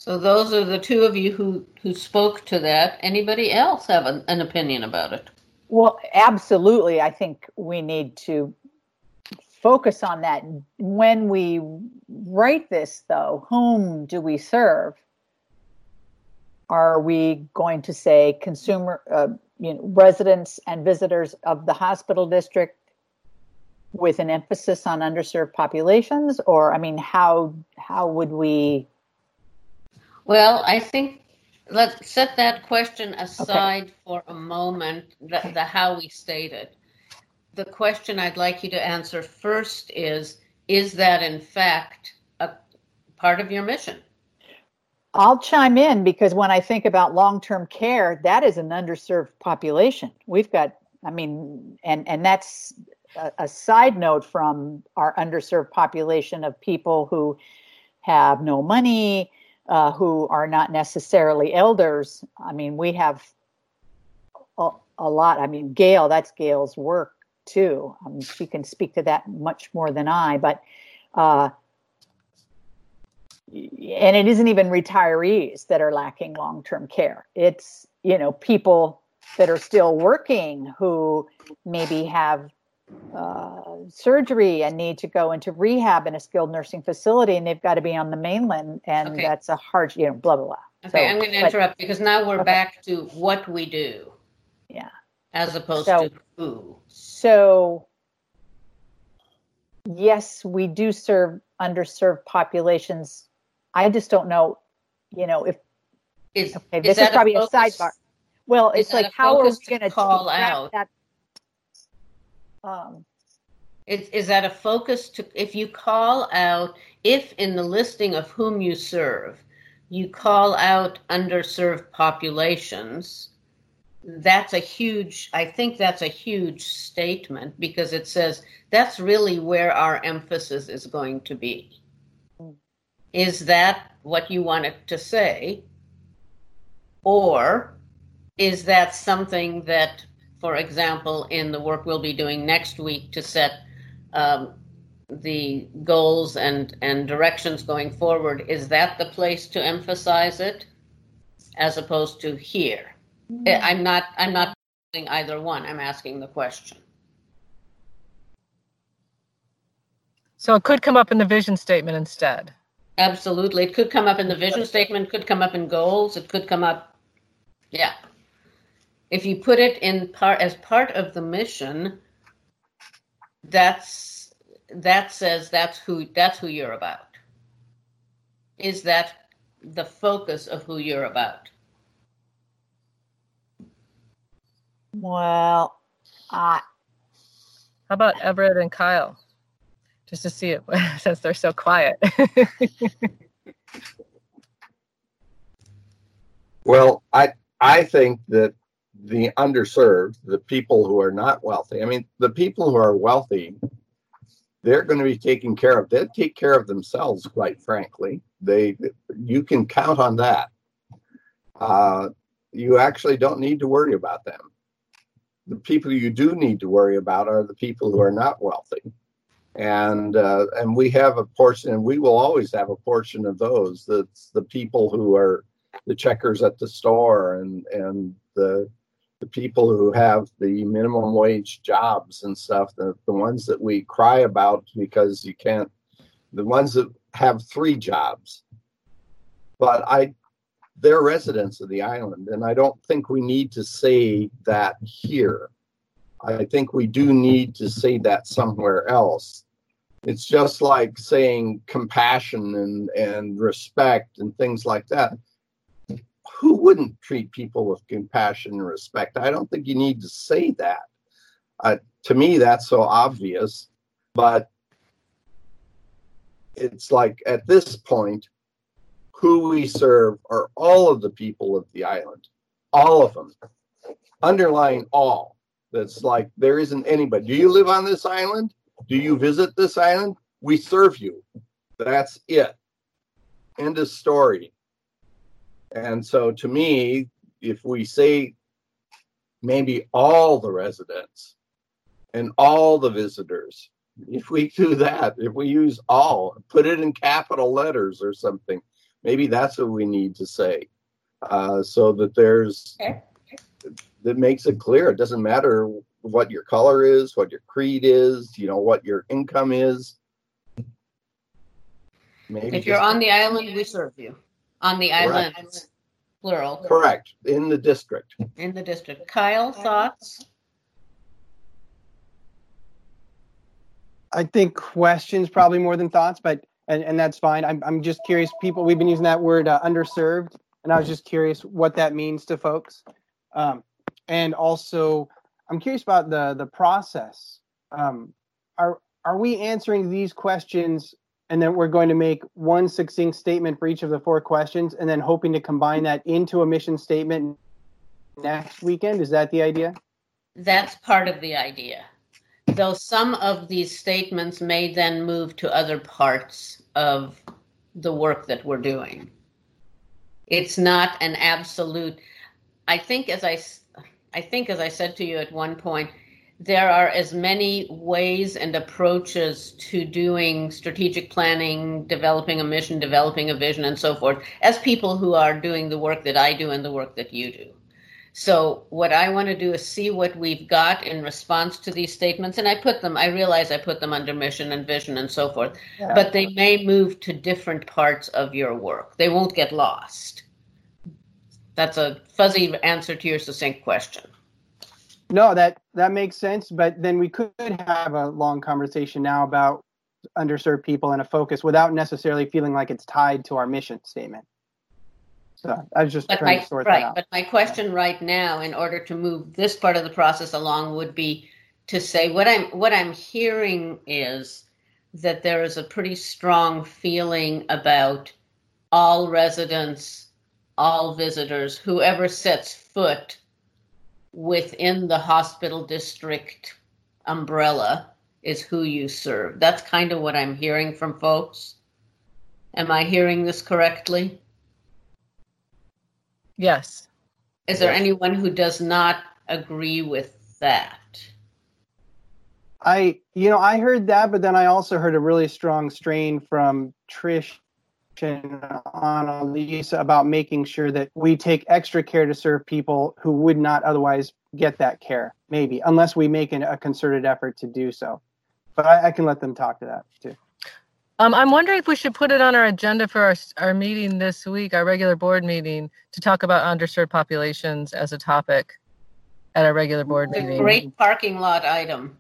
So those are the two of you who spoke to that. Anybody else have an opinion about it? Well, absolutely. I think we need to focus on that. When we write this, though, whom do we serve? Are we going to say consumer, residents and visitors of the hospital district with an emphasis on underserved populations? Or, I mean, how would we? Well, I think let's set that question aside for a moment, the how we state it. The question I'd like you to answer first is that in fact a part of your mission? I'll chime in because when I think about long-term care, that is an underserved population. We've got, and that's a side note from our underserved population of people who have no money, who are not necessarily elders. I mean, we have a lot. I mean, Gail, that's Gail's work too. She can speak to that much more than I, but and it isn't even retirees that are lacking long-term care. It's, people that are still working who maybe have surgery and need to go into rehab in a skilled nursing facility, and they've got to be on the mainland, and that's a hard, blah, blah, blah. Okay, I'm going to interrupt because now we're back to what we do. Yeah. As opposed to who. So, yes, we do serve underserved populations. I just don't know, if this is probably a sidebar. Well, it's like, how are we going to call out that? Is that a focus to, if you call out, if in the listing of whom you serve, you call out underserved populations, I think that's a huge statement because it says that's really where our emphasis is going to be. Is that what you wanted to say? Or is that something that, for example, in the work we'll be doing next week to set the goals and directions going forward, is that the place to emphasize it as opposed to here? I'm not asking either one. I'm asking the question. So it could come up in the vision statement instead. Absolutely. It could come up in the vision statement, could come up in goals, it could come up. Yeah. If you put it as part of the mission, that says that's who you're about. Is that the focus of who you're about? Well, how about Everett and Kyle? Just to see it, since they're so quiet. Well, I think that the underserved, the people who are not wealthy, the people who are wealthy, they're going to be taken care of. They'll take care of themselves, quite frankly. You can count on that. You actually don't need to worry about them. The people you do need to worry about are the people who are not wealthy. And we have a portion, and we will always have a portion of those. That's the people who are the checkers at the store and the people who have the minimum wage jobs and stuff, the ones that we cry about because you can't, the ones that have 3 jobs. But they're residents of the island, and I don't think we need to say that here. I think we do need to say that somewhere else. It's just like saying compassion and respect and things like that. Who wouldn't treat people with compassion and respect? I don't think you need to say that. To me, that's so obvious. But it's like at this point, who we serve are all of the people of the island. All of them. Underlying all. That's like, there isn't anybody. Do you live on this island? Do you visit this island? We serve you. That's it. End of story. And so to me, if we say maybe all the residents and all the visitors, if we do that, if we use all, put it in capital letters or something, Maybe that's what we need to say, so that that makes it clear. It doesn't matter what your color is, what your creed is, what your income is. Maybe if you're on the island, we serve you. On the island, plural. Correct. In the district. In the district. Kyle, thoughts? I think questions probably more than thoughts, but and that's fine. I'm just curious. We've been using that word underserved, and I was just curious what that means to folks. And also, I'm curious about the process. Are we answering these questions, and then we're going to make one succinct statement for each of the 4 questions, and then hoping to combine that into a mission statement next weekend? Is that the idea? That's part of the idea. Though some of these statements may then move to other parts of the work that we're doing. It's not an absolute. I think as I said to you at one point, there are as many ways and approaches to doing strategic planning, developing a mission, developing a vision, and so forth, as people who are doing the work that I do and the work that you do. So what I want to do is see what we've got in response to these statements, and I realize I put them under mission and vision and so forth, but they may move to different parts of your work. They won't get lost. That's a fuzzy answer to your succinct question. No, that makes sense, but then we could have a long conversation now about underserved people and a focus without necessarily feeling like it's tied to our mission statement. So I was just trying to sort that out. But my question right now, in order to move this part of the process along, would be to say what I'm hearing is that there is a pretty strong feeling about all residents, all visitors, whoever sets foot within the hospital district umbrella is who you serve. That's kind of what I'm hearing from folks. Am I hearing this correctly? Yes. Is there anyone who does not agree with that? I heard that, but then I also heard a really strong strain from Trish and Annalise about making sure that we take extra care to serve people who would not otherwise get that care, maybe, unless we make a concerted effort to do so. But I can let them talk to that too. I'm wondering if we should put it on our agenda for our meeting this week, our regular board meeting, to talk about underserved populations as a topic at our regular board meeting. A great parking lot item.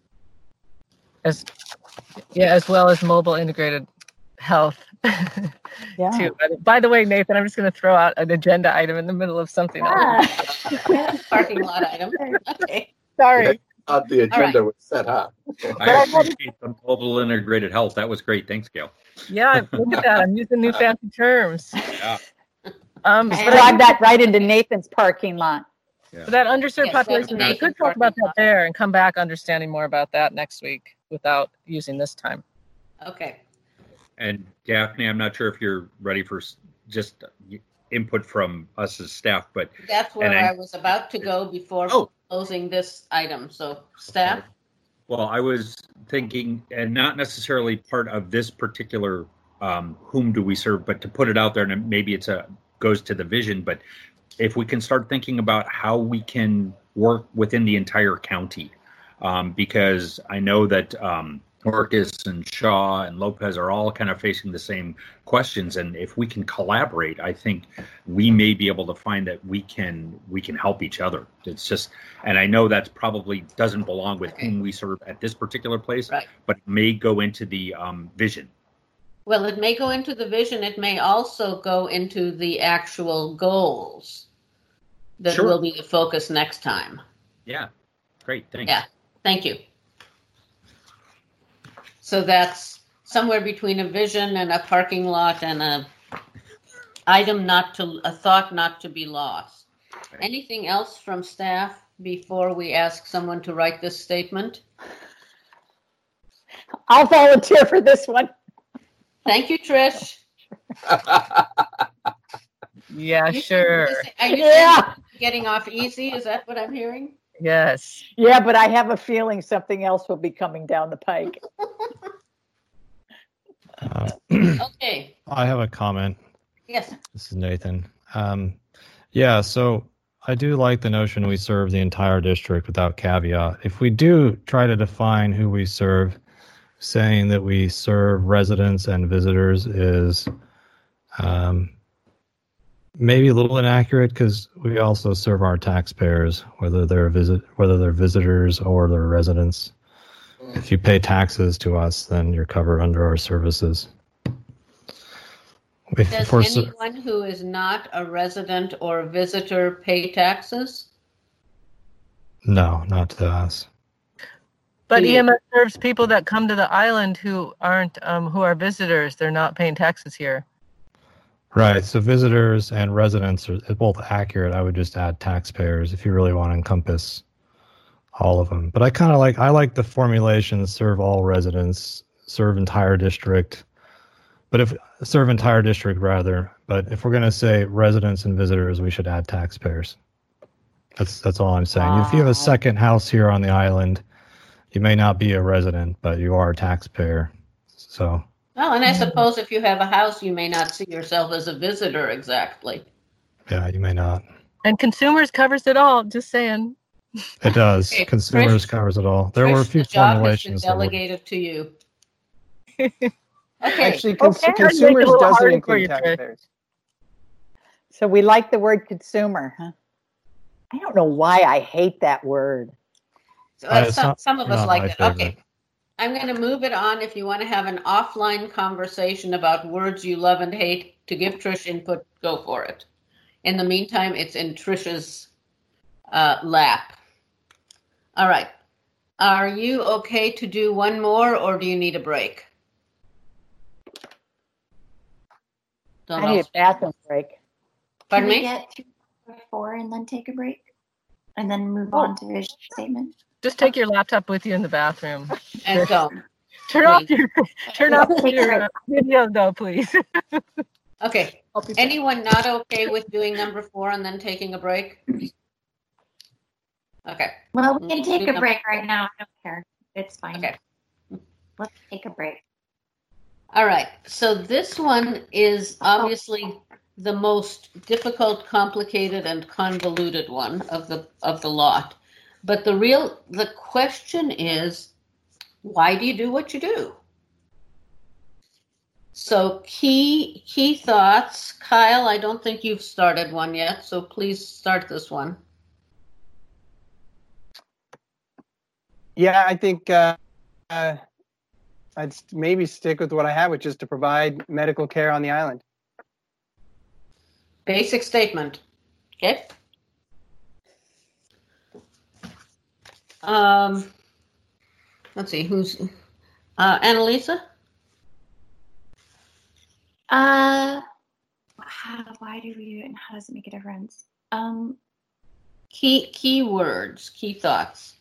As well as mobile integrated health. Yeah. Too. By the way, Nathan, I'm just going to throw out an agenda item in the middle of something else. Parking lot item. Okay. Sorry. The agenda was set up. I appreciate the mobile integrated health. That was great. Thanks, Gail. Yeah, look at that. I'm using new fancy terms. Yeah. Drive that right into Nathan's parking lot. Yeah. So that underserved population, we could talk about that there and come back understanding more about that next week without using this time. Okay. And Daphne, I'm not sure if you're ready for just input from us as staff, but that's where I was about to go before closing this item. So staff? Well, I was thinking, and not necessarily part of this particular whom do we serve, but to put it out there, and maybe goes to the vision, but if we can start thinking about how we can work within the entire county, because I know that Marcus and Shaw and Lopez are all kind of facing the same questions, and if we can collaborate, I think we may be able to find that we can help each other. It's just, and I know that probably doesn't belong with whom we serve at this particular place, right, but it may go into the vision. Well, it may go into the vision. It may also go into the actual goals that will be the focus next time. Yeah, great, thanks. Yeah, thank you. So that's somewhere between a vision and a parking lot and a thought not to be lost. Okay. Anything else from staff before we ask someone to write this statement? I'll volunteer for this one. Thank you, Trish. Yeah, sure. Are you getting off easy? Is that what I'm hearing? Yes. Yeah, but I have a feeling something else will be coming down the pike. Okay. I have a comment. Yes. This is Nathan. Yeah, so I do like the notion we serve the entire district without caveat. If we do try to define who we serve, saying that we serve residents and visitors is maybe a little inaccurate because we also serve our taxpayers, whether they're visitors or they're residents. If you pay taxes to us, then you're covered under our services. Does anyone who is not a resident or a visitor pay taxes? No, not to us. But EMS serves people that come to the island who aren't, who are visitors. They're not paying taxes here. Right. So visitors and residents are both accurate. I would just add taxpayers if you really want to encompass all of them. But I like the formulation: serve all residents, serve entire district. But if if we're going to say residents and visitors, we should add taxpayers. That's all I'm saying. If you have a second house here on the island, you may not be a resident, but you are a taxpayer. So. Well, and I suppose if you have a house, you may not see yourself as a visitor exactly. Yeah, you may not. And consumers covers it all. Just saying. It does. Okay, Consumers Trish, covers it all. There were a few the job formulations. has been delegated to you. Okay. Actually, Okay. consumers little doesn't harder for include you, Trish. taxpayers. So we like the word consumer, huh? I don't know why I hate that word. So It's some of us not like my it. favorite. Okay. I'm going to move it on. If you want to have an offline conversation about words you love and hate to give Trish input, go for it. In the meantime, it's in Trish's lap. All right. Are you okay to do one more, or do you need a break? Don't I need a bathroom break. Pardon Can we me? get through 4 and then take a break? And then move on to vision statement? Just take your laptop with you in the bathroom. And go. Turn off Please. your video, though, please. Okay. Anyone not okay with doing number 4 and then taking a break? Okay. Well, we can take Do a number- break right now. I don't care. It's fine. Okay. Let's take a break. All right. So this one is obviously the most difficult, complicated, and convoluted one of the lot. But the question is, why do you do what you do? So key thoughts. Kyle, I don't think you've started one yet, so please start this one. Yeah, I think I'd maybe stick with what I have, which is to provide medical care on the island. Basic statement. Okay. Let's see, who's Annalisa? Why do we do it and how does it make a difference? Key words, key thoughts.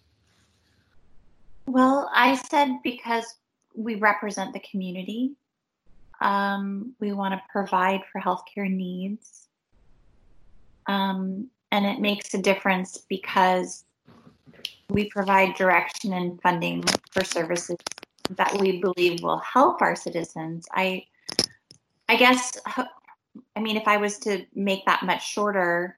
Well, I said because we represent the community. We want to provide for healthcare needs. And it makes a difference because we provide direction and funding for services that we believe will help our citizens. I guess, I mean, if I was to make that much shorter,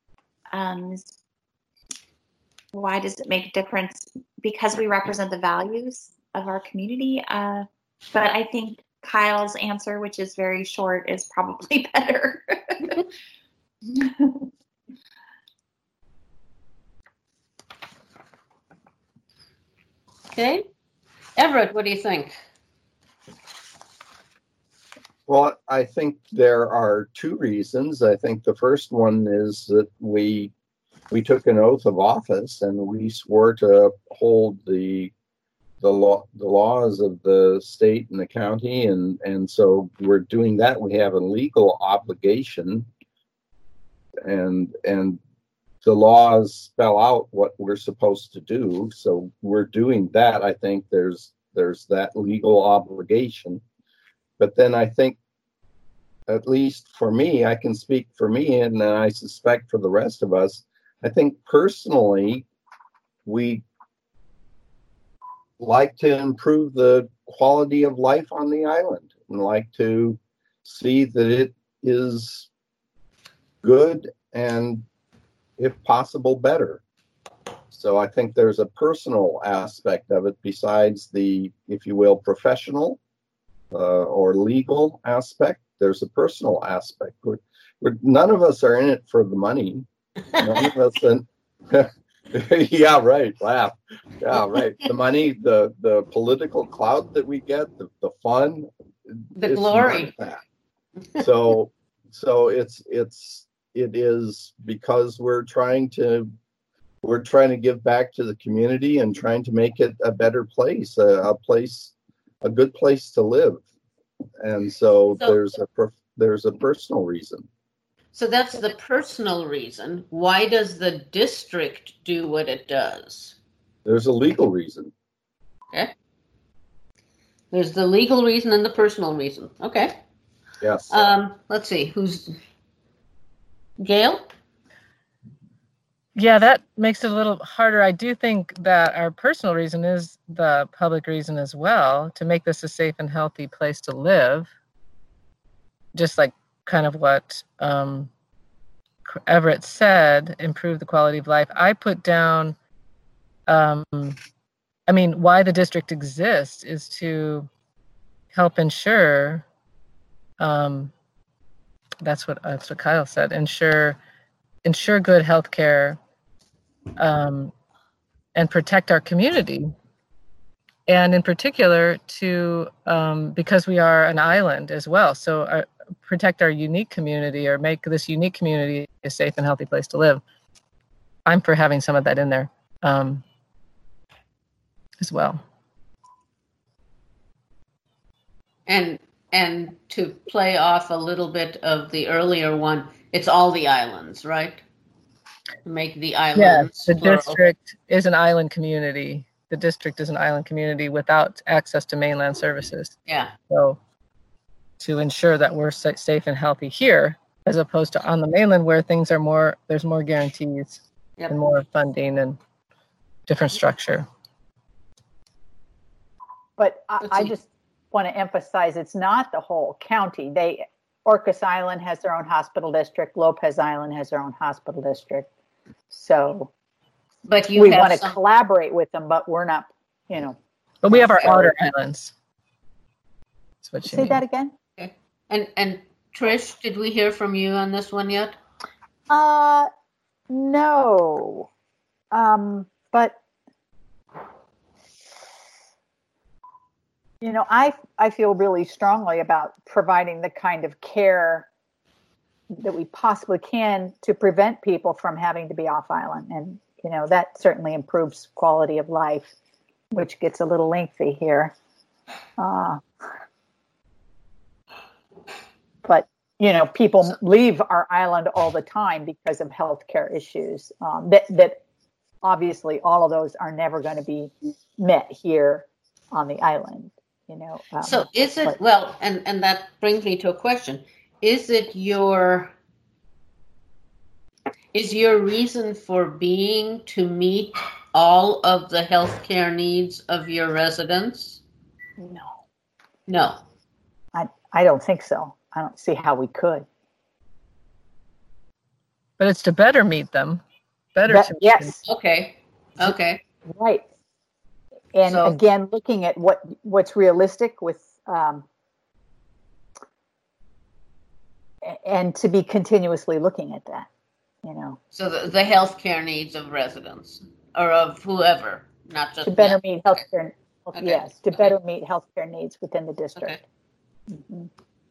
why does it make a difference? Because we represent the values of our community. But I think Kyle's answer, which is very short, is probably better. Okay. Everett, what do you think? Well, I think there are two reasons. I think the first one is that we took an oath of office and we swore to uphold the laws of the state and the county, and so we're doing that. We have a legal obligation, and the laws spell out what we're supposed to do. So we're doing that. I think there's that legal obligation. But then I think, at least for me, I can speak for me, and I suspect for the rest of us, I think personally, we like to improve the quality of life on the island and like to see that is good and, if possible, better. So I think there's a personal aspect of it besides the, if you will, professional or legal aspect. There's a personal aspect. None of us are in it for the money. None of us. Yeah, right. Laugh. Yeah, right. The money, the political clout that we get, the fun, the glory. So it is because we're trying to give back to the community and trying to make it a better place, a good place to live. And so there's a personal reason. So that's the personal reason. Why does the district do what it does? There's a legal reason. Okay. There's the legal reason and the personal reason. Okay. Yes. Let's see. Who's Gail? Yeah, that makes it a little harder. I do think that our personal reason is the public reason as well, to make this a safe and healthy place to live. Just like kind of what Everett said, improve the quality of life. I put down, why the district exists is to help ensure, that's what Kyle said, ensure good health care, and protect our community. And in particular because we are an island as well. So protect our unique community, or make this unique community a safe and healthy place to live. I'm for having some of that in there as well. And to play off a little bit of the earlier one, it's all the islands, right? Make the islands. Yes, the plural. district is an island community. The district is an island community without access to mainland services. Yeah. So to ensure that we're safe and healthy here, as opposed to on the mainland where things are there's more guarantees and more funding and different structure. But I just want to emphasize it's not the whole county. Orcas Island has their own hospital district. Lopez Island has their own hospital district. So but we want to collaborate with them, but we're not, But we have our outer islands. That's what you say mean. that again? Okay. And Trish, did we hear from you on this one yet? No. But I feel really strongly about providing the kind of care that we possibly can to prevent people from having to be off island. And, that certainly improves quality of life, which gets a little lengthy here. But, people leave our island all the time because of healthcare issues that obviously all of those are never going to be met here on the island. So is it, and that brings me to a question. Is your reason for being to meet all of the healthcare needs of your residents? No. I don't think so. I don't see how we could. But it's to better meet them. Yes. Okay. Right. And again, looking at what's realistic with, and to be continuously looking at that, So the healthcare needs of residents or of whoever, not just to better meet healthcare. Okay. Yes, to better meet healthcare needs within the district. Okay. Mm-hmm.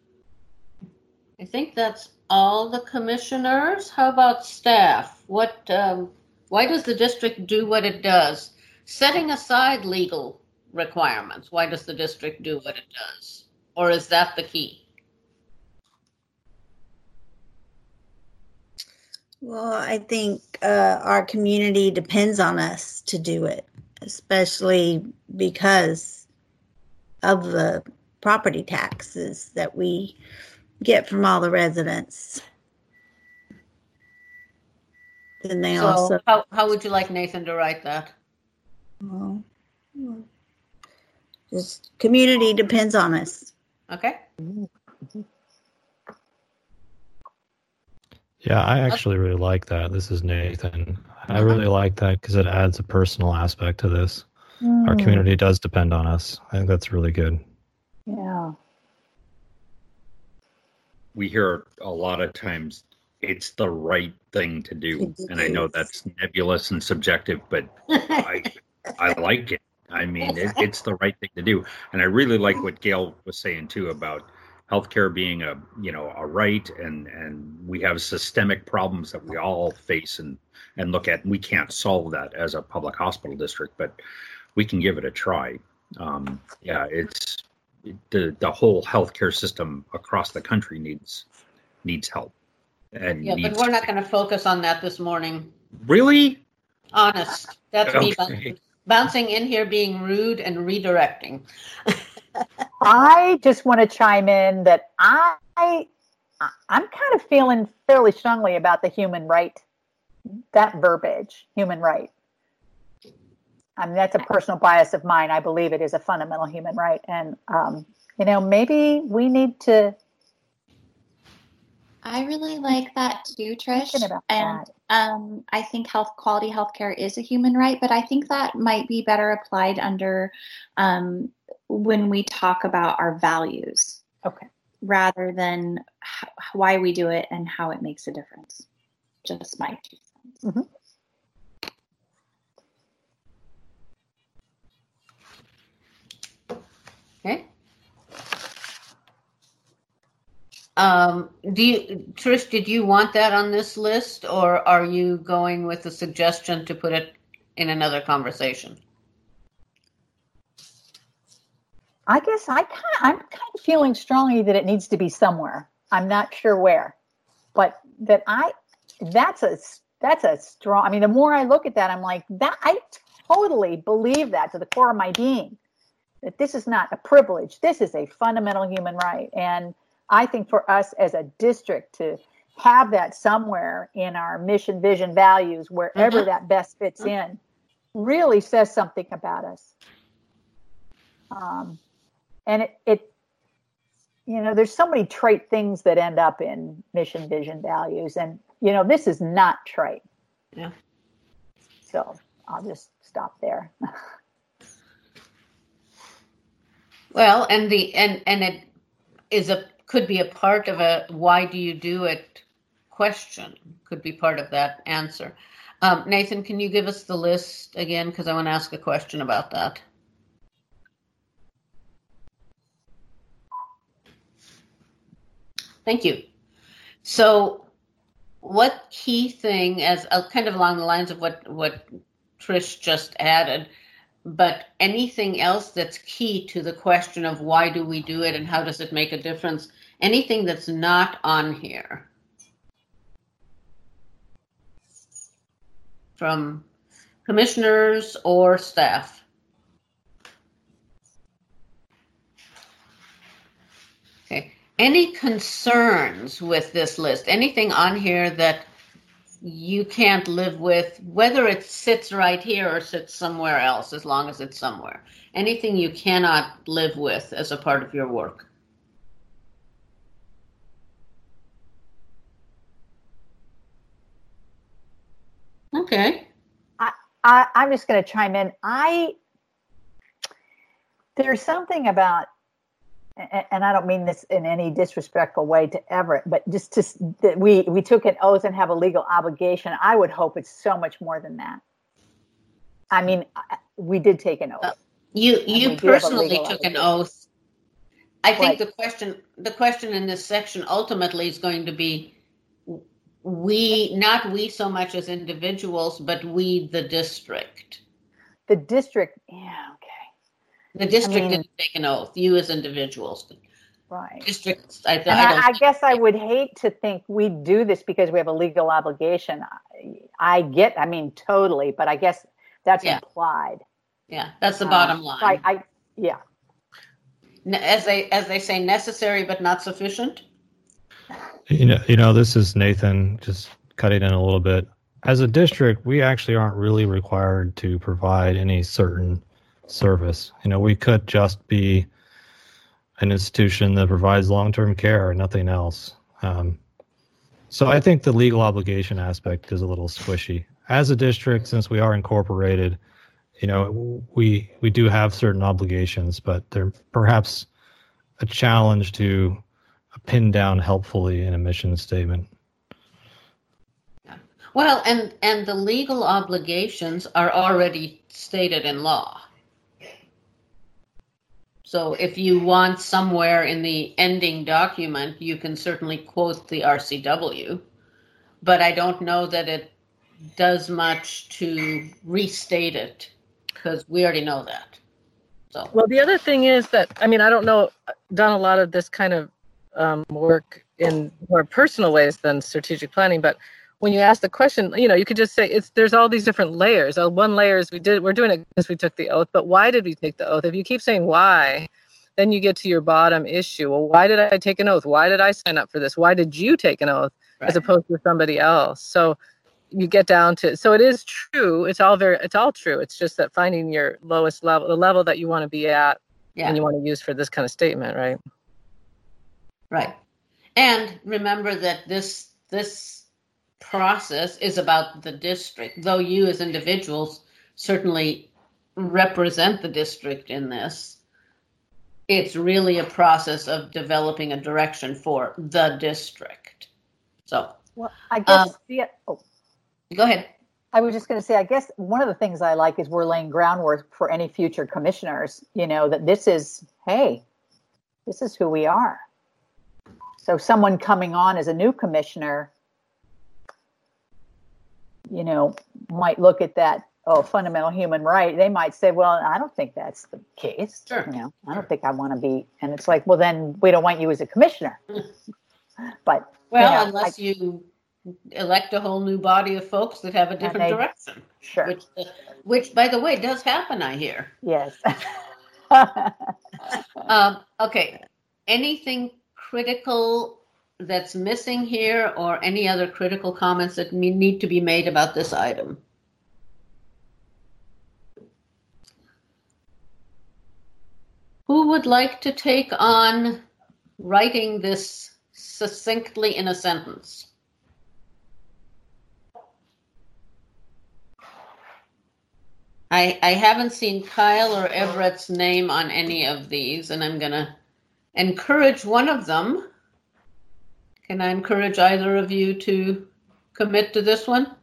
I think that's all the commissioners. How about staff? Why does the district do what it does? Setting aside legal requirements, why does the district do what it does? Or is that the key? Well, I think our community depends on us to do it, especially because of the property taxes that we get from all the residents. Then they also. How would you like Nathan to write that? Well, just community depends on us. Okay. Yeah, I actually really like that. This is Nathan. I really like that because it adds a personal aspect to this. Our community does depend on us. I think that's really good. Yeah. We hear a lot of times it's the right thing to do. And I know that's nebulous and subjective, but I like it. I mean, it's the right thing to do. And I really like what Gail was saying too about healthcare being a right, and we have systemic problems that we all face and look at. And we can't solve that as a public hospital district, but we can give it a try. It's the whole healthcare system across the country needs help. And but we're not going to focus on that this morning. Really? Honest. That's me bouncing in here, being rude and redirecting. I just want to chime in that I'm kind of feeling fairly strongly about the human right, that verbiage, human right. I mean, that's a personal bias of mine. I believe it is a fundamental human right. And, maybe we need to. I really like that too, Trish. I think quality healthcare is a human right, but I think that might be better applied under when we talk about our values. Okay. Rather than why we do it and how it makes a difference. Just my 2 cents. Mm-hmm. Okay. Trish, did you want that on this list, or are you going with the suggestion to put it in another conversation? I guess I'm kind of feeling strongly that it needs to be somewhere. I'm not sure where, but that's a strong. I mean, the more I look at that, I'm like, that I totally believe that to the core of my being. That this is not a privilege. This is a fundamental human right. And I think for us as a district to have that somewhere in our mission, vision, values, wherever that best fits in, really says something about us. And it there's so many trite things that end up in mission, vision, values. And, this is not trite. Yeah. So I'll just stop there. Well, and it could be a part of a why do you do it question, could be part of that answer. Nathan, can you give us the list again? Because I want to ask a question about that. Thank you. So what key thing, as kind of along the lines of what Trish just added, but anything else that's key to the question of why do we do it and how does it make a difference? Anything that's not on here from commissioners or staff? Okay. Any concerns with this list? Anything on here that you can't live with, whether it sits right here or sits somewhere else, as long as it's somewhere? Anything you cannot live with as a part of your work? Okay. I'm just going to chime in. There's something about, and I don't mean this in any disrespectful way to Everett, but just that we took an oath and have a legal obligation. I would hope it's so much more than that. I mean, we did take an oath. You personally took an oath. I think the question in this section ultimately is going to be not we so much as individuals, but we, the district. The district, yeah, okay. The district didn't take an oath. You as individuals. Right. Districts. I guess I would hate to think we do this because we have a legal obligation. Totally, but I guess that's implied. Yeah, that's the bottom line. Yeah. As they say, necessary but not sufficient. This is Nathan, just cutting in a little bit. As a district, we actually aren't really required to provide any certain service. We could just be an institution that provides long-term care and nothing else. So I think the legal obligation aspect is a little squishy. As a district, since we are incorporated, we do have certain obligations, but they're perhaps a challenge to pin down helpfully in a mission statement. Well, and the legal obligations are already stated in law. So if you want somewhere in the ending document, you can certainly quote the RCW, but I don't know that it does much to restate it because we already know that. So. Well, the other thing is that, I don't know, done a lot of this kind of work in more personal ways than strategic planning, but when you ask the question, you could just say there's all these different layers. One layer is we're doing it because we took the oath, but why did we take the oath? If you keep saying why, then you get to your bottom issue. Well, why did I take an oath? Why did I sign up for this? Why did you take an oath as opposed to somebody else? So you get down to, so it is true. It's all true. It's just that finding your lowest level, the level that you want to be at and you want to use for this kind of statement, right? Right. And remember that this process is about the district, though you as individuals certainly represent the district in this. It's really a process of developing a direction for the district. So, well, I guess go ahead. I was just going to say, I guess one of the things I like is we're laying groundwork for any future commissioners, that this is who we are. So someone coming on as a new commissioner, might look at that, fundamental human right. They might say, well, I don't think that's the case. Sure. I don't think I want to be. And it's like, well, then we don't want you as a commissioner. But unless you elect a whole new body of folks that have a different direction. Sure. Which, by the way, does happen, I hear. Yes. Okay. Anything critical that's missing here, or any other critical comments that need to be made about this item? Who would like to take on writing this succinctly in a sentence? I haven't seen Kyle or Everett's name on any of these, and I'm going to encourage one of them. Can I encourage either of you to commit to this one?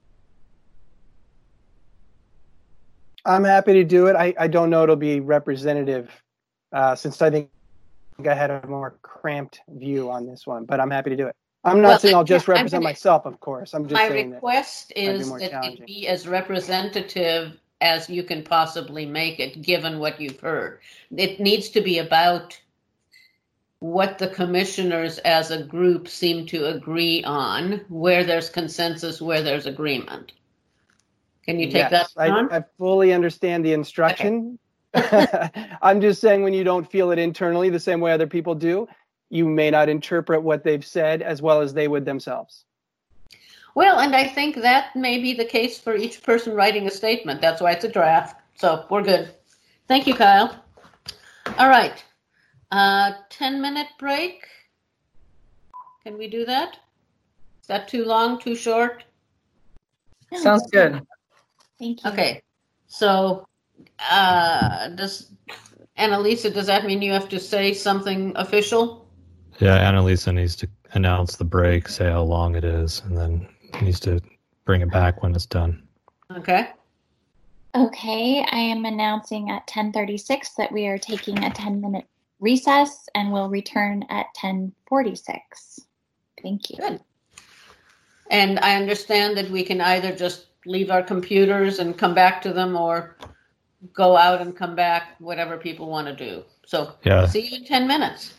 I'm happy to do it. I don't know it'll be representative since I think I had a more cramped view on this one, but I'm happy to do it. I'm not saying I'll just represent myself, of course. I'm just saying my request is that it be as representative as you can possibly make it, given what you've heard. It needs to be about what the commissioners as a group seem to agree on, where there's consensus, where there's agreement. Can you take that on? I fully understand the instruction. Okay. I'm just saying when you don't feel it internally the same way other people do, you may not interpret what they've said as well as they would themselves. Well, and I think that may be the case for each person writing a statement. That's why it's a draft. So we're good. Thank you, Kyle. All right. 10-minute break. Can we do that? Is that too long, too short? Sounds good. Thank you. Okay. So Annalisa, does that mean you have to say something official? Yeah, Annalisa needs to announce the break, say how long it is, and then needs to bring it back when it's done. Okay. Okay, I am announcing at 10:36 that we are taking a 10-minute recess and will return at 10:46. Thank you. Good. And I understand that we can either just leave our computers and come back to them, or go out and come back, whatever people want to do. So see you in 10 minutes.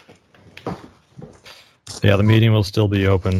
Yeah, the meeting will still be open.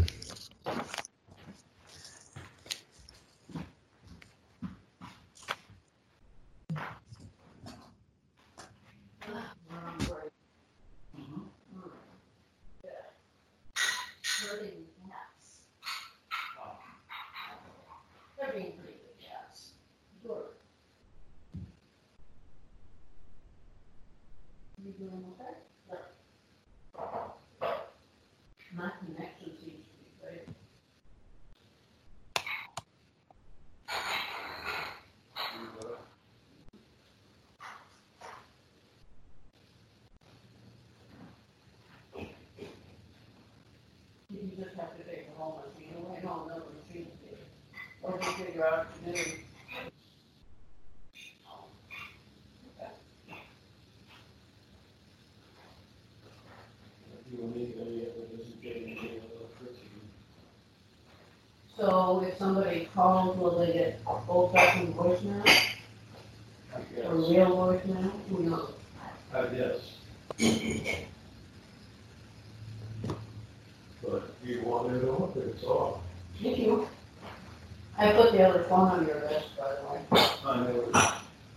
My connection seems to be just have to take the whole machine away. No, another machine. Or you figure out what to do. So if somebody calls, will they get old-fashioned voicemail? Or real voicemail? Who knows? Yes. But you want to know if it's off. Thank you. I put the other phone on your desk, by the way. I know.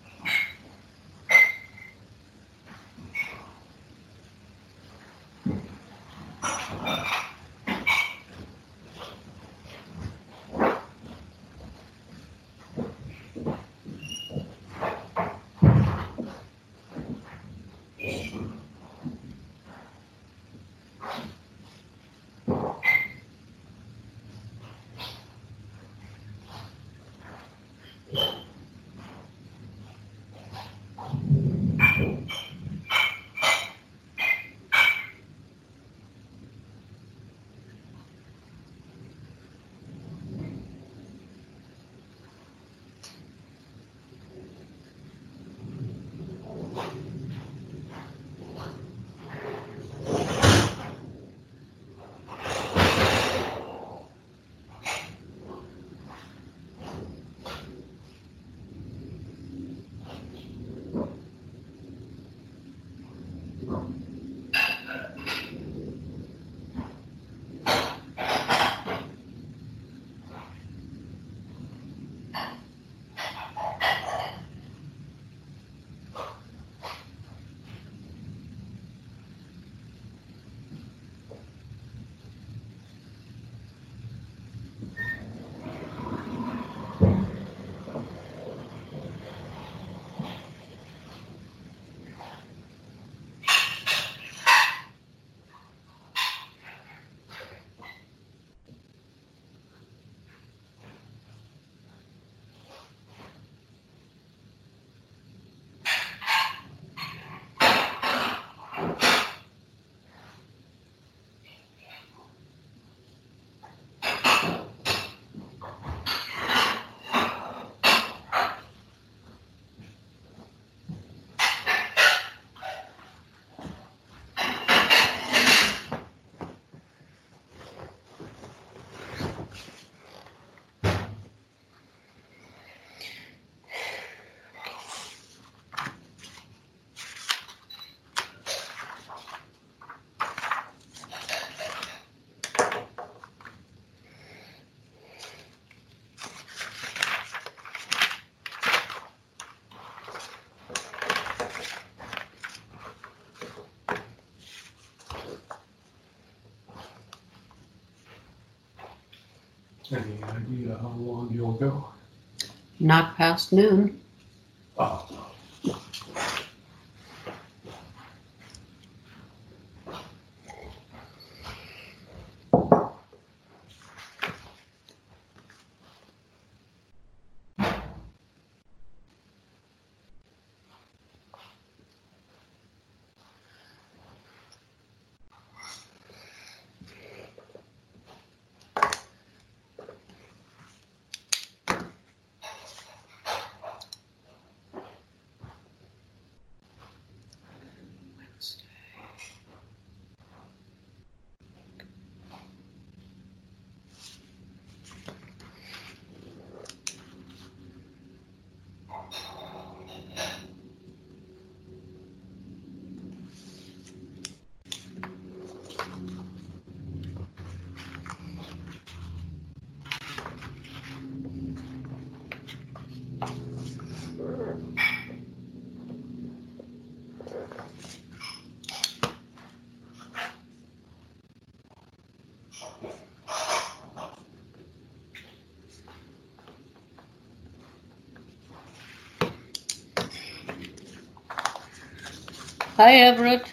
Any idea how long you'll go? Not past noon. Oh. Hi, Everett.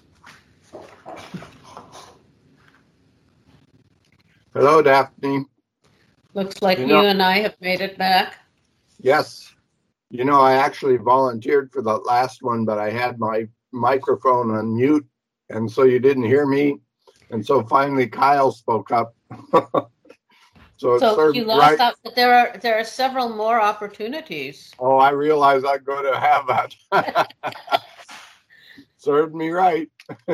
Hello, Daphne. Looks like You you, know- and I have made it back. Yes. You know, I actually volunteered for the last one, but I had my microphone on mute, and so you didn't hear me. And so finally Kyle spoke up. So it So served you lost right. out, but there are several more opportunities. Oh, I realized I'd go to have that. Served me right.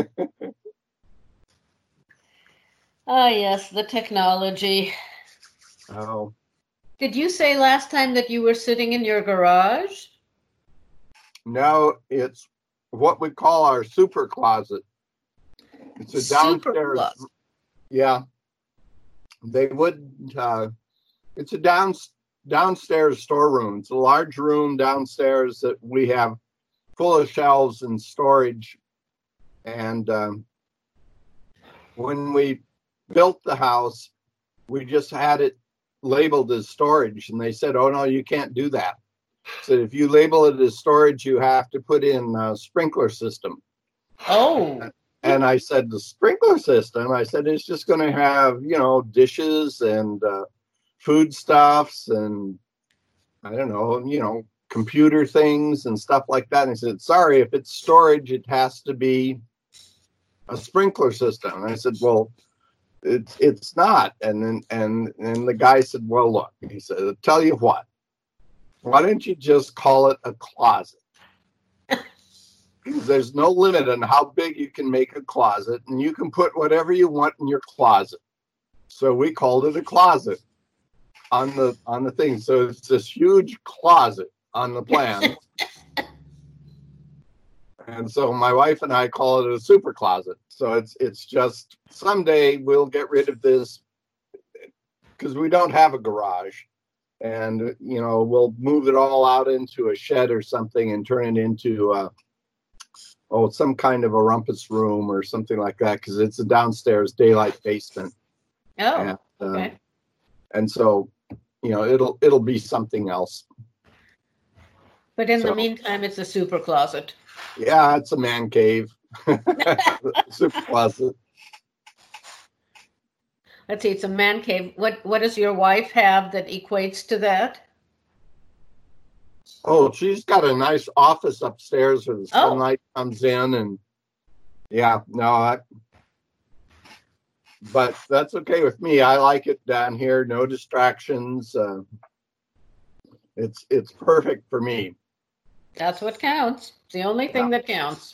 Ah, yes, the technology. Oh, Did you say last time that you were sitting in your garage? no, it's what we call our super closet. It's a Super downstairs. closet. Yeah, they would. It's a downstairs storeroom. It's a large room downstairs that we have full of shelves and storage. And when we built the house, we just had it labeled as storage, and they said, "Oh no, you can't do that." So if you label it as storage, you have to put in a sprinkler system. Oh, And I said, the sprinkler system? I said, it's just going to have, dishes and foodstuffs and I don't know, computer things and stuff like that. And I said, sorry, if it's storage, it has to be a sprinkler system. And I said, well, it's not. And then the guy said, well, look, he said, I'll tell you what, why don't you just call it a closet? Because there's no limit on how big you can make a closet, and you can put whatever you want in your closet. So we called it a closet on the thing. So it's this huge closet on the plan. And so my wife and I call it a super closet. So it's just someday we'll get rid of this because we don't have a garage. And, we'll move it all out into a shed or something and turn it into some kind of a rumpus room or something like that, because it's a downstairs daylight basement. oh, And, okay. and so, it'll be something else. But in the so- meantime, it's a super closet. Yeah, it's a man cave. Super closet. Let's see, it's a man cave. What does your wife have that equates to that? Oh, she's got a nice office upstairs where the sunlight comes in, and but that's okay with me. I like it down here. No distractions. It's perfect for me. That's what counts. It's the only thing that counts.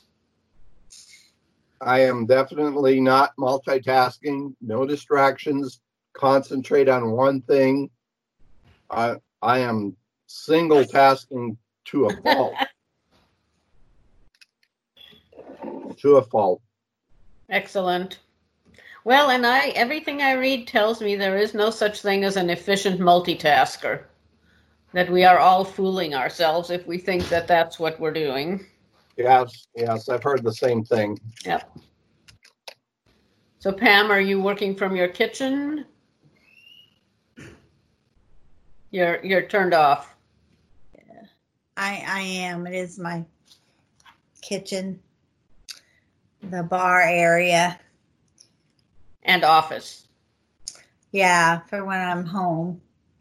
I am definitely not multitasking. No distractions. Concentrate on one thing. I am single tasking to a fault. To a fault. Excellent. Well, and everything I read tells me there is no such thing as an efficient multitasker. That we are all fooling ourselves if we think that that's what we're doing. Yes, I've heard the same thing. Yep. So Pam, are you working from your kitchen? You're turned off. Yeah, I am. It is my kitchen, the bar area, and office. Yeah, for when I'm home.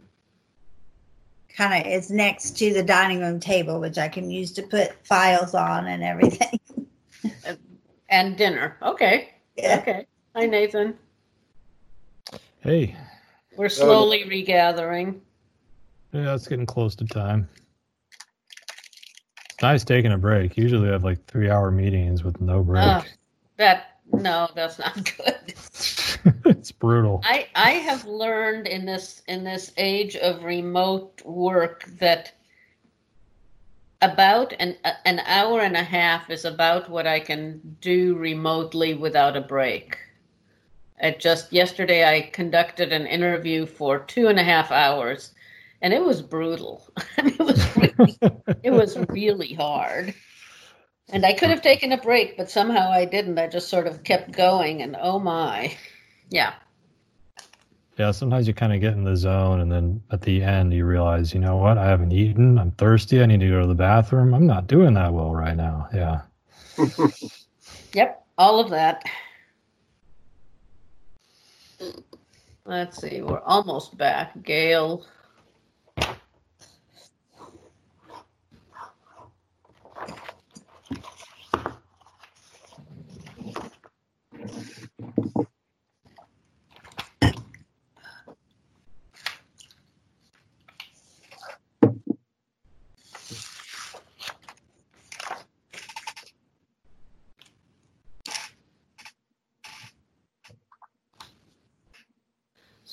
Kind of, it's next to the dining room table, which I can use to put files on and everything. And dinner. Okay. Yeah. Okay. Hi, Nathan. Hey. We're slowly regathering. Yeah, it's getting close to time. It's nice taking a break. Usually I have like 3-hour meetings with no break. That's not good. It's brutal. I have learned in this age of remote work that about an hour and a half is about what I can do remotely without a break. Yesterday I conducted an interview for 2.5 hours, and it was brutal. It was really hard. And I could have taken a break, but somehow I didn't. I just sort of kept going, and oh my. Yeah. Yeah, sometimes you kind of get in the zone, and then at the end you realize, you know what, I haven't eaten, I'm thirsty, I need to go to the bathroom. I'm not doing that well right now. Yeah. Yep, all of that. Let's see, we're almost back. Gail.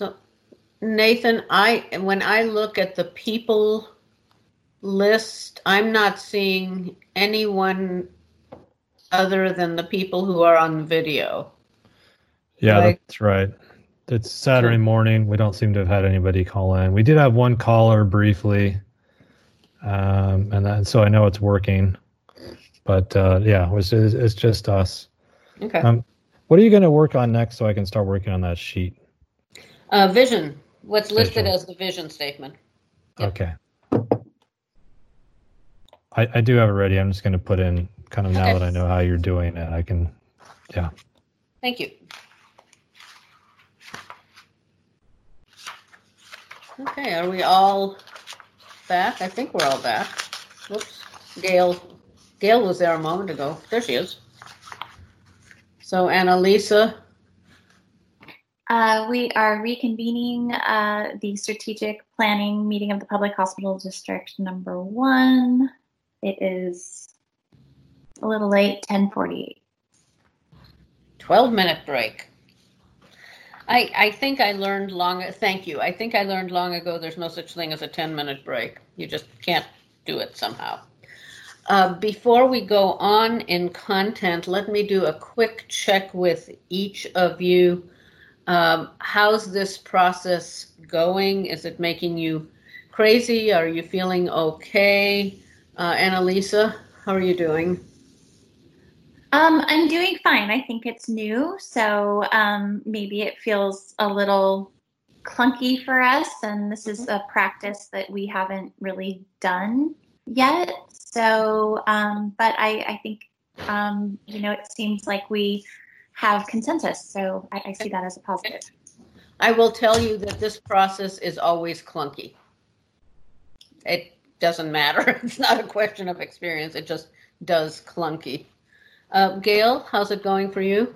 So, Nathan, when I look at the people list, I'm not seeing anyone other than the people who are on video. Yeah, Right. that's right. It's Saturday morning. We don't seem to have had anybody call in. We did have one caller briefly, so I know it's working. But yeah, it's just us. Okay. What are you going to work on next so I can start working on that sheet? Vision. What's listed Vision. as the vision statement. Yep. Okay. I do have it ready. I'm just going to put in kind of now Okay. that I know how you're doing it. I can, yeah. Thank you. Okay, are we all back? I think we're all back. Whoops. Gail was there a moment ago. There she is. So, Annalisa. We are reconvening the strategic planning meeting of the Public Hospital District number 1. It is a little late, 10:48. 12-minute break. I think I learned thank you. I think I learned long ago there's no such thing as a 10-minute break. You just can't do it somehow. Before we go on in content, let me do a quick check with each of you. How's this process going? Is it making you crazy? Are you feeling okay? Annalisa, how are you doing? I'm doing fine. I think it's new, so maybe it feels a little clunky for us, and this is a practice that we haven't really done yet. So, but I think, it seems like we have consensus, so I see that as a positive. I will tell you that this process is always clunky. It doesn't matter. It's not a question of experience. It just does clunky. Gail, how's it going for you?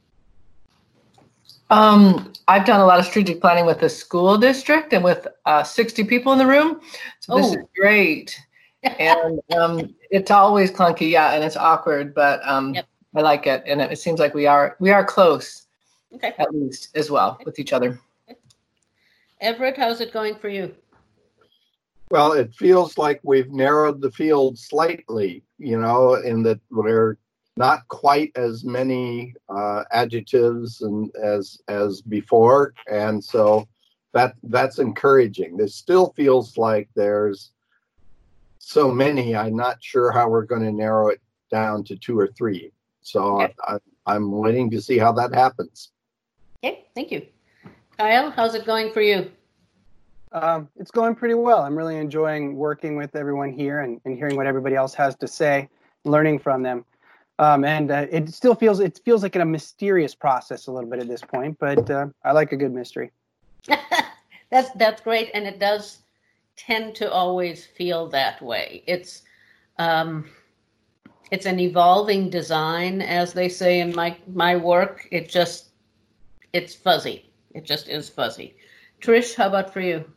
I've done a lot of strategic planning with the school district and with 60 people in the room. So this is great. And it's always clunky, yeah, and it's awkward, but Yep. I like it. And it seems like we are close, Okay. at least, as well, with each other. Everett, how's it going for you? Well, it feels like we've narrowed the field slightly, in that we're not quite as many adjectives and as before, and so that's encouraging. This still feels like there's so many. I'm not sure how we're going to narrow it down to 2 or 3. So Okay. I'm waiting to see how that happens. Okay, thank you. Kyle, how's it going for you? It's going pretty well. I'm really enjoying working with everyone here and hearing what everybody else has to say, learning from them. And it still feels like a mysterious process a little bit at this point, but I like a good mystery. That's great, and it does tend to always feel that way. It's an evolving design, as they say in my work. It's fuzzy. It just is fuzzy. Trish, how about for you?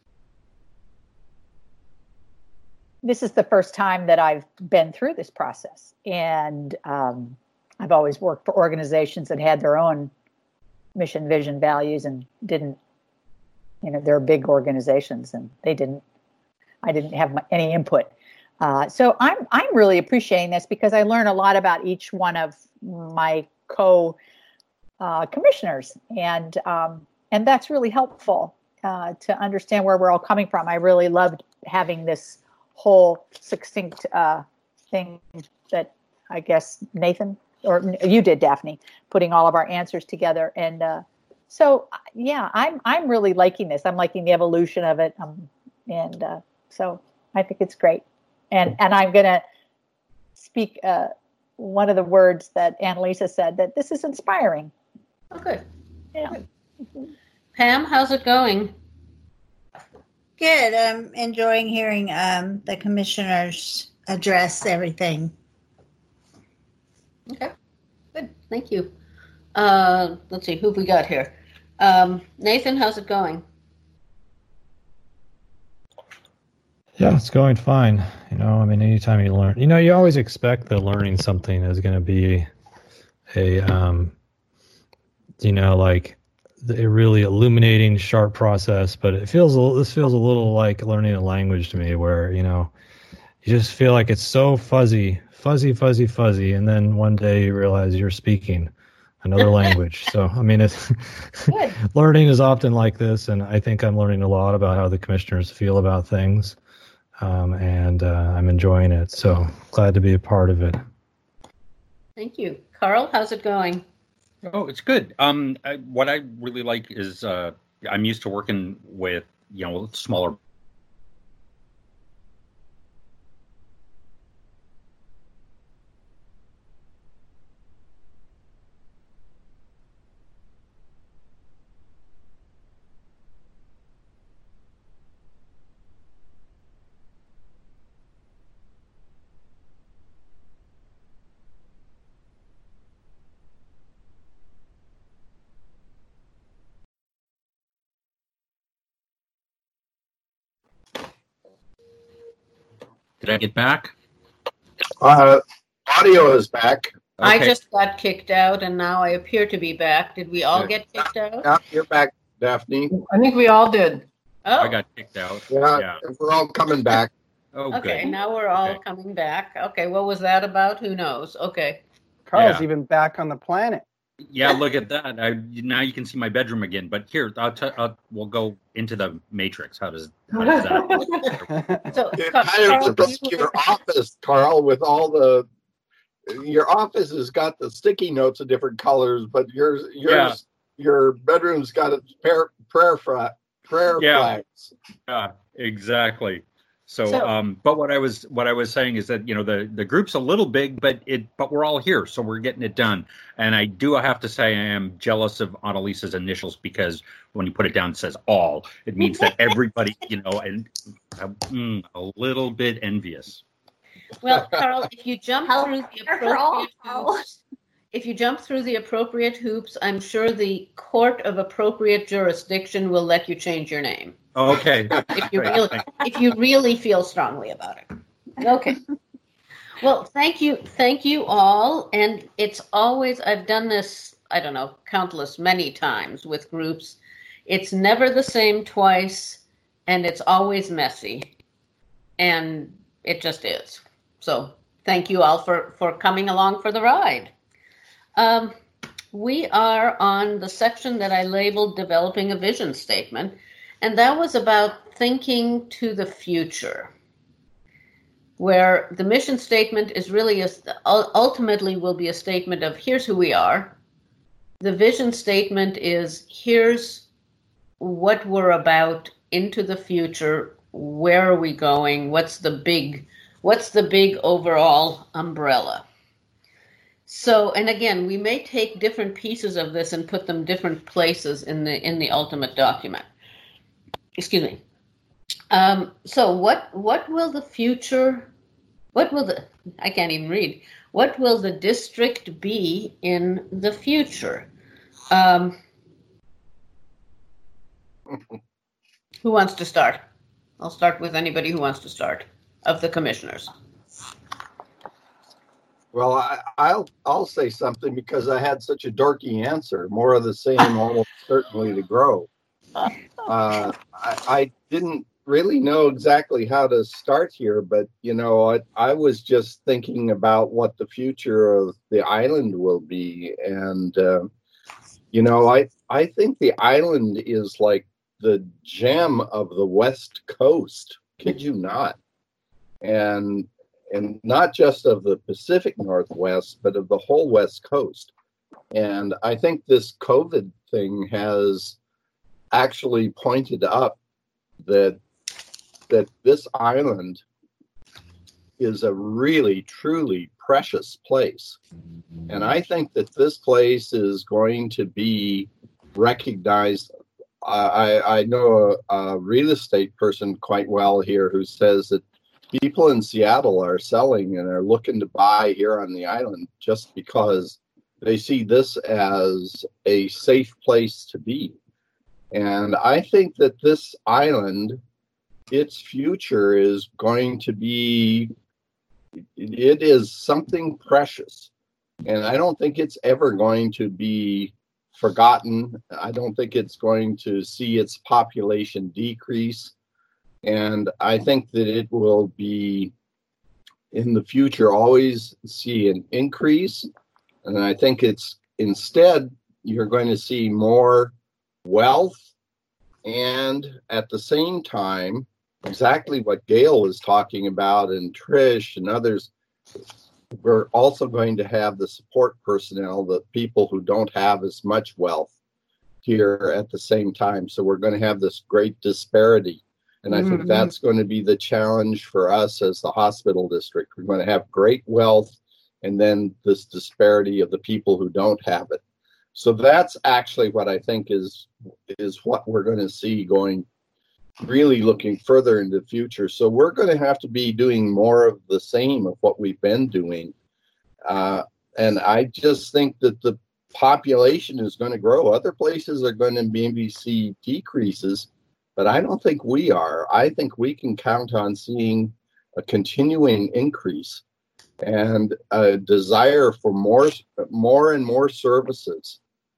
This is the first time that I've been through this process. And I've always worked for organizations that had their own mission, vision, values, and didn't, they're big organizations, and I didn't have any input. So I'm really appreciating this because I learn a lot about each one of my commissioners, and that's really helpful to understand where we're all coming from. I really loved having this whole succinct thing that I guess Nathan or you did, Daphne, putting all of our answers together. And so, yeah, I'm really liking this. I'm liking the evolution of it. So I think it's great. And I'm going to speak one of the words that Annalisa said, that this is inspiring. Oh, good. Yeah. Pam, how's it going? Good. I'm enjoying hearing the commissioners address everything. Okay, good. Thank you. Let's see, who have we got here? Nathan, how's it going? Yeah, it's going fine. Anytime you learn, you always expect that learning something is going to be a, like a really illuminating, sharp process. But this feels a little like learning a language to me, where you just feel like it's so fuzzy, and then one day you realize you're speaking another language. So I mean, it's learning is often like this, and I think I'm learning a lot about how the commissioners feel about things, and I'm enjoying it. So glad to be a part of it. Thank you. Carl, how's it going? Oh, it's good. What I really like is I'm used to working with smaller. Did I get back? Audio is back. I Okay. just got kicked out, and now I appear to be back. Did we all get kicked out? Yeah, you're back, Daphne. I think we all did. Oh, I got kicked out. Yeah, we're all coming back. Oh, okay. good. Now we're all Okay. coming back. Okay, what was that about? Who knows? Okay. Carl's Yeah. even back on the planet. Yeah, look at that. Now you can see my bedroom again. But here, we'll go into the matrix. How does that? So, It Carl, kind of looks like your office, Carl, with all the. Your office has got the sticky notes of different colors, but your bedroom's got its prayer Yeah. flags. Yeah, exactly. So, So- but what I was saying is that the group's a little big, but we're all here, so we're getting it done. And I do have to say I am jealous of Annalisa's initials, because when you put it down, it says all. It means that everybody, and a little bit envious. well, Carl, if you jump through the for all. appropriate hoops, I'm sure the court of appropriate jurisdiction will let you change your name Okay. if you really feel strongly about it. Okay. Well, thank you all. And it's always, I've done this, I don't know, many times with groups. It's never the same twice, and it's always messy. And it just is. So thank you all for coming along for the ride. We are on the section that I labeled Developing a Vision Statement, and that was about thinking to the future, where the mission statement is really ultimately will be a statement of here's who we are. The vision statement is here's what we're about into the future. Where are we going? What's the big overall umbrella? So, and again, we may take different pieces of this and put them different places in the ultimate document. Excuse me. So what will the future, I can't even read. What will the district be in the future? Who wants to start? I'll start with anybody who wants to start of the commissioners. Well, I'll say something because I had such a dorky answer. More of the same, almost certainly to grow. I didn't really know exactly how to start here, but I was just thinking about what the future of the island will be, and I think the island is like the gem of the West Coast. Kid you not, and not just of the Pacific Northwest, but of the whole West Coast. And I think this COVID thing has actually pointed up that this island is a really, truly precious place. And I think that this place is going to be recognized. I know a real estate person quite well here who says that people in Seattle are selling and are looking to buy here on the island just because they see this as a safe place to be. And I think that this island, its future is going to be, it is something precious. And I don't think it's ever going to be forgotten. I don't think it's going to see its population decrease. And I think that it will be, in the future, always see an increase. And I think it's instead, you're going to see more wealth. And at the same time, exactly what Gail was talking about, and Trish and others, we're also going to have the support personnel, the people who don't have as much wealth here at the same time. So we're going to have this great disparity. And I think that's going to be the challenge for us as the hospital district. We're going to have great wealth and then this disparity of the people who don't have it. So that's actually what I think is what we're going to see going, really looking further into the future. So we're going to have to be doing more of the same of what we've been doing. And I just think that the population is going to grow. Other places are going to maybe see decreases, but I don't think we are. I think we can count on seeing a continuing increase and a desire for more and more services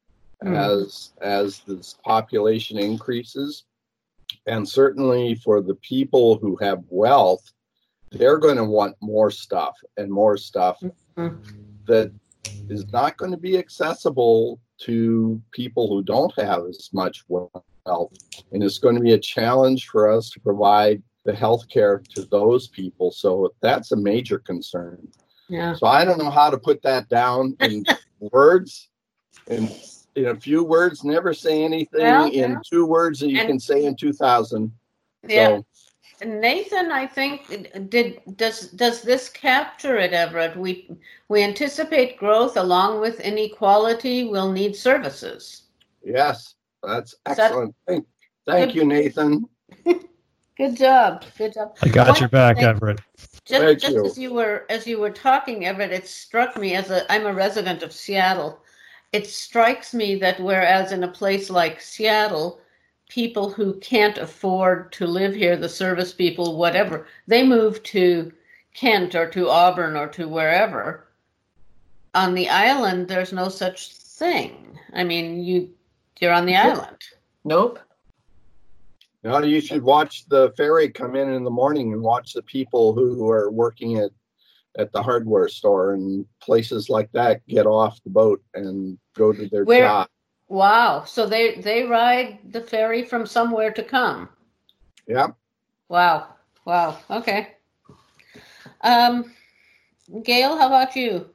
as this population increases. And certainly for the people who have wealth, they're going to want more stuff and more stuff that is not going to be accessible to people who don't have as much wealth. And it's going to be a challenge for us to provide the health care to those people. So that's a major concern. Yeah. So I don't know how to put that down in words. In a few words, never say anything in 2 words that you can say in 2,000. Yeah. So, Nathan, I think, does this capture it, Everett? We anticipate growth along with inequality. We'll need services. yes, that's excellent. Thank you, Nathan. Good job. Good job. I got your back, Everett. Just as you were talking, Everett, it struck me I'm a resident of Seattle. It strikes me that whereas in a place like Seattle, people who can't afford to live here, the service people, whatever, they move to Kent or to Auburn or to wherever. On the island, there's no such thing. I mean, you're on the island. Nope. No, you should watch the ferry come in the morning and watch the people who are working at the hardware store and places like that get off the boat and go to their job. Wow. So they ride the ferry from somewhere to come. Yeah. Wow. Okay. Gail, how about you?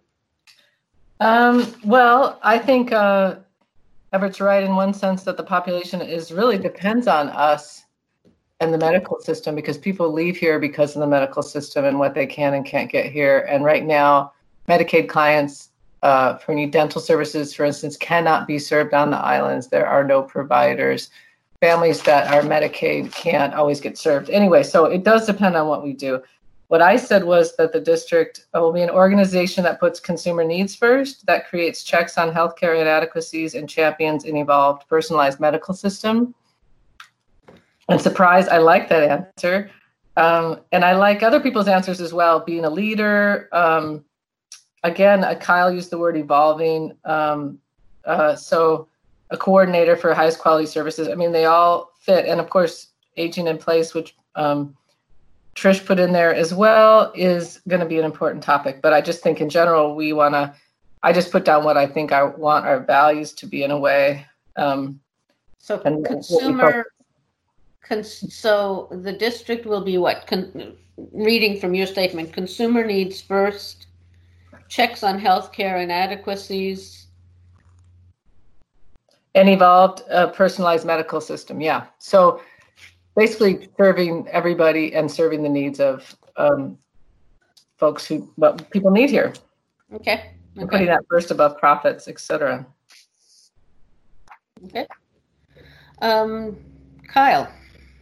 Well, I think Everett's right in one sense that the population really depends on us and the medical system, because people leave here because of the medical system and what they can and can't get here. And right now, Medicaid clients who need dental services, for instance, cannot be served on the islands. There are no providers. Families that are Medicaid can't always get served. Anyway, so it does depend on what we do. What I said was that the district will be an organization that puts consumer needs first, that creates checks on healthcare inadequacies and champions an evolved, personalized medical system. And surprise, I like that answer. And I like other people's answers as well, being a leader. Again, Kyle used the word evolving. So a coordinator for highest quality services. I mean, they all fit. And of course, aging in place, which Trish put in there as well, is going to be an important topic. But I just think in general, I just put down what I think I want our values to be in a way. So the district will be what? Reading from your statement, consumer needs first, checks on healthcare inadequacies. An evolved personalized medical system, yeah. So basically serving everybody and serving the needs of folks what people need here. Okay. Putting that first above profits, etc. Okay. Kyle.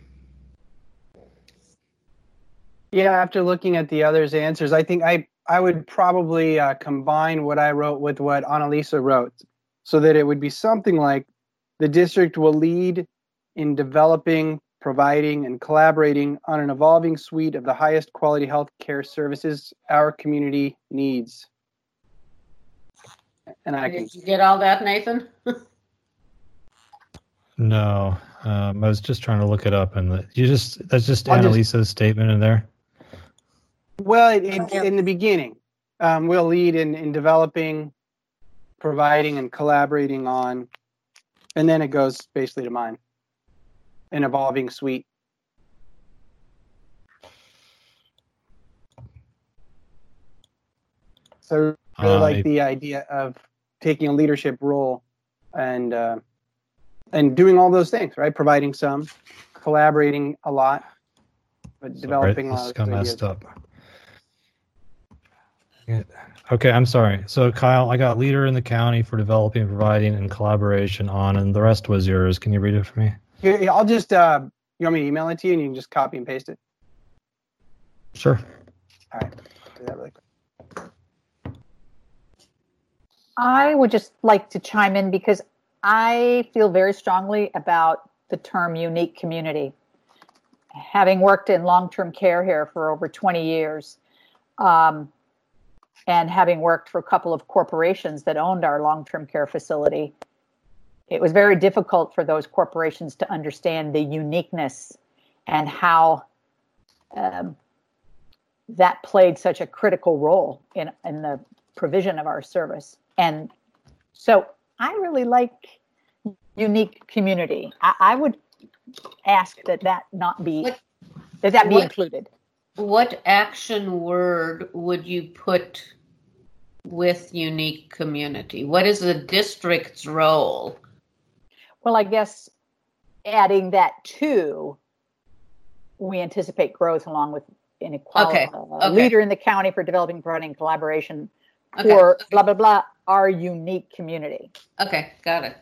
Yeah, after looking at the others' answers, I think I would probably combine what I wrote with what Annalisa wrote, so that it would be something like the district will lead in developing, providing, and collaborating on an evolving suite of the highest quality health care services our community needs. And Did you get all that, Nathan? No, I was just trying to look it up, and that's just I'll just- Annalisa's statement in there. Well, in the beginning, we'll lead in developing, providing, and collaborating on, and then it goes basically to mine. An evolving suite. So I really like the idea of taking a leadership role and doing all those things, right? Providing some, collaborating a lot, but developing a lot This of got ideas. messed up. Yeah. Okay, I'm sorry. So Kyle, I got leader in the county for developing, providing, and collaboration on, and the rest was yours. Can you read it for me? Here, I'll just, you want me to email it to you and you can just copy and paste it? Sure. All right, do that really quick. I would just like to chime in because I feel very strongly about the term unique community. Having worked in long-term care here for over 20 years, and having worked for a couple of corporations that owned our long-term care facility, it was very difficult for those corporations to understand the uniqueness and how that played such a critical role in the provision of our service. And so I really like unique community. I would ask that not be, that be included. What action word would you put with unique community? What is the district's role? Well, I guess adding that to, we anticipate growth along with inequality. Okay. Leader in the county for developing, providing collaboration for blah, blah, blah, our unique community. Okay, got it.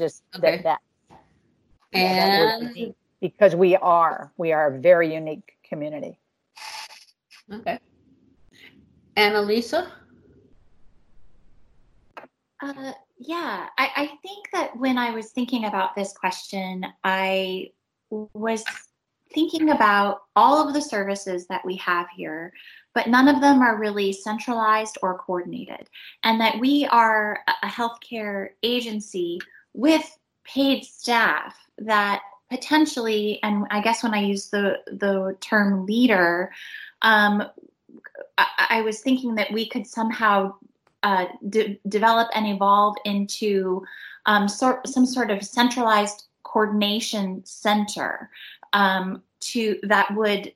And because we are a very unique community. Okay. Annalisa? Yeah, I think that when I was thinking about this question, I was thinking about all of the services that we have here, but none of them are really centralized or coordinated, and that we are a healthcare agency with paid staff that potentially, and I guess when I use the term leader, I was thinking that we could somehow develop and evolve into some sort of centralized coordination center that would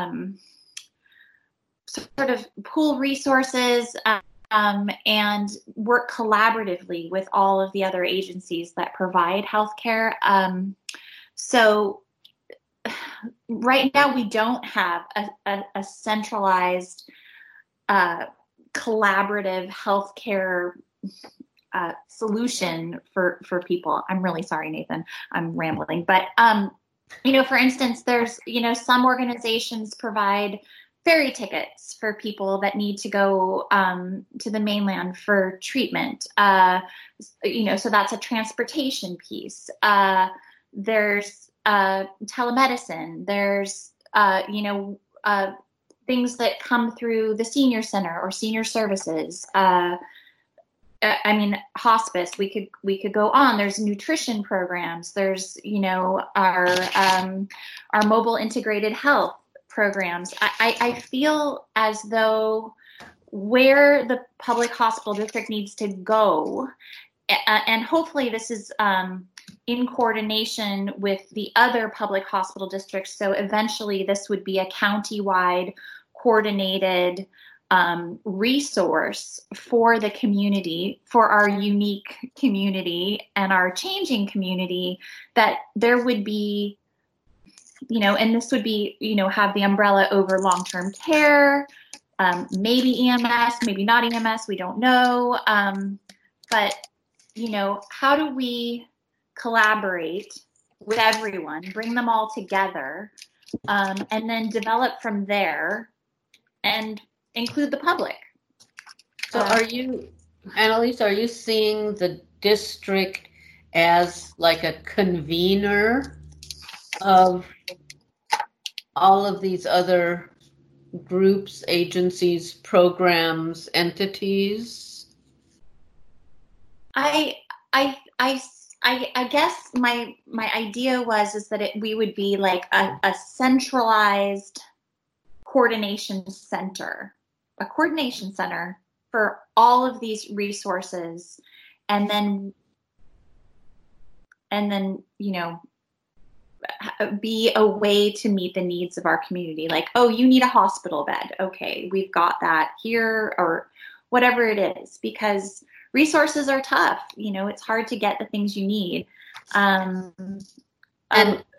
sort of pool resources and work collaboratively with all of the other agencies that provide healthcare. So right now we don't have a centralized collaborative healthcare solution for people. I'm really sorry, Nathan, I'm rambling, but for instance, there's some organizations provide ferry tickets for people that need to go to the mainland for treatment. So that's a transportation piece. There's telemedicine. There's things that come through the senior center or senior services. Hospice. We could go on. There's nutrition programs. There's our mobile integrated health programs. I feel as though where the public hospital district needs to go, and hopefully this is in coordination with the other public hospital districts. So eventually this would be a county-wide coordinated resource for the community, for our unique community and our changing community, that there would be, and this would be, have the umbrella over long-term care, maybe EMS, maybe not EMS, we don't know. But, how do we collaborate with everyone, bring them all together, and then develop from there and include the public? So Annalise, are you seeing the district as like a convener of all of these other groups, agencies, programs, entities? I I guess my idea is that we would be like a centralized coordination center for all of these resources, and then be a way to meet the needs of our community. Like, oh, you need a hospital bed. Okay, we've got that here, or whatever it is, because resources are tough. It's hard to get the things you need. And